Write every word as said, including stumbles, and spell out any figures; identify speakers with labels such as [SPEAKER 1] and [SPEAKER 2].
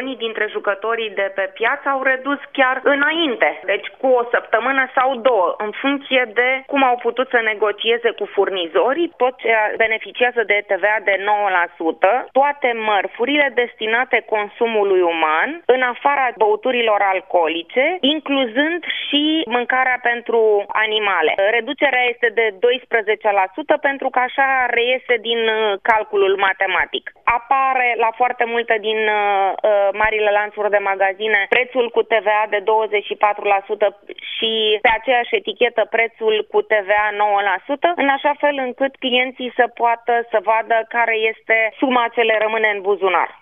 [SPEAKER 1] unii dintre jucătorii de pe piață au redus chiar înainte, deci cu o săptămână sau două, în funcție de cum au putut să negocieze cu furnizorii. Tot ce beneficiază de T V A de nouă la sută, toate mărfurile destinate consumului uman, în afara băuturilor alcoolice, incluzând și mâncarea pentru animale. Reducerea este de doisprezece la sută pentru că așa reiese din calculul matematic. Apare la foarte multe din uh, marile lanțuri de magazine prețul cu T V A de douăzeci și patru la sută și pe aceeași etichetă prețul cu T V A nouă la sută, în așa fel încât clienții să poată să vadă care este suma ce le rămâne în buzunar.